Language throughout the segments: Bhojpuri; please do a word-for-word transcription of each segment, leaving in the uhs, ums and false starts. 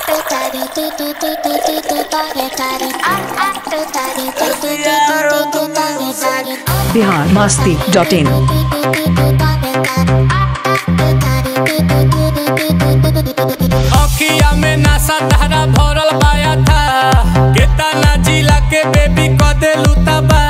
बिहार मस्ती डॉट इन। अखिया में नशा धारा भरल पाया था, केतना जिला के बेबी क देलू तबा।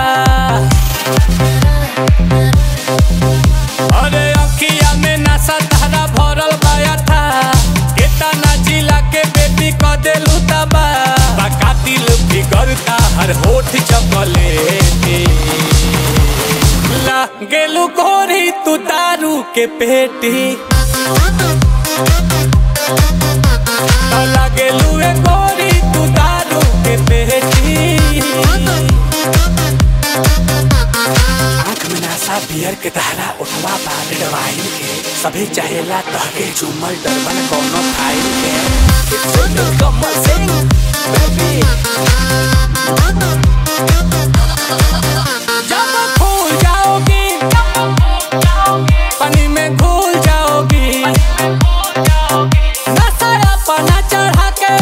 अरे अखिया में नशा धारा भरल पाया था, केतना जिला के बेबी क देलू तबा। कातिल बिगड़ता हर होठ चपलेटी, ला गेलू गोरी तू दारू के पेटी। लागेलू ए गोरी तू दारू के पेटी। आँख में नशा बियर के धारा, उठवा बारेड वाइन के, सभी चाहेला तहके झूमल डरबन कोनो फाइल के। सुनो कमल सिंह बेबी, जब भूल जाओगी पानी में घुल जाओगी, नशा अपना चढ़ा के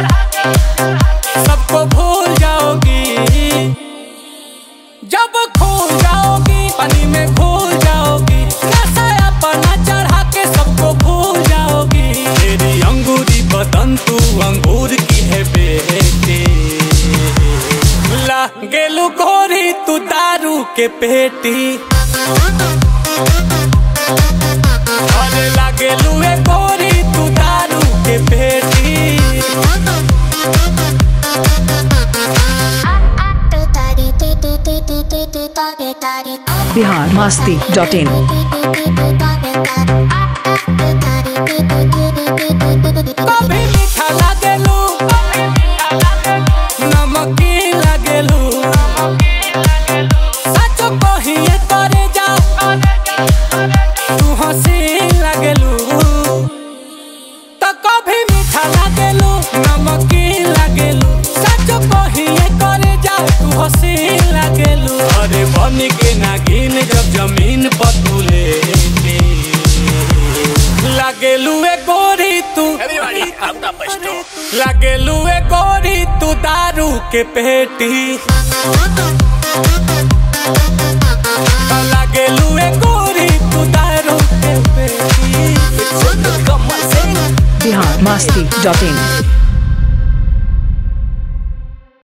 सबको भूल जाओगी। जब खो जाओगी पानी में घुल जाओगी, नशा अपना चढ़ा के सबको भूल जाओगी। तेरी अंगूरी बदन तू अंगूर की है बेटी, ला गेलू गोरी तू दारू के पेटी। अरे लागेलू ए गोरी तू दारू के पेटी। Bihar Masti dot in. कभी मीठा लागेलू, नमकीन लागेलू, सच कहिए करे जा तू हसीन लागेलू। तो कभी मीठा लागेलू, नमकीन लागेलू, सच कहिए करे जा तू हसीन लागेलू। अरे बन के नागिन जब जमीन पर तू लेटी, लागेलू ए गोरी तू, लागेलू ए गोरी तू दारू के पेटी। लागेलू ए गोरी तू दारू के पेटी। बिहार मस्ती डॉट इन।